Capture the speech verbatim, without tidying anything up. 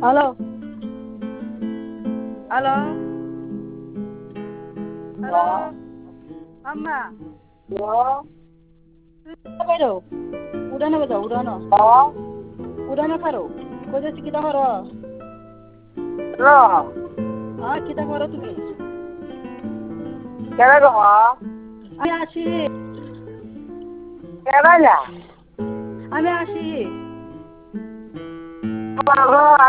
hello hello hello আম্মা বেরো উড়ানো বাজাও উড়ানো উড়ানো কারো কোথায় কিতা করো হ্যাঁ কিতা করো তুমি আমি আসি আমি আসি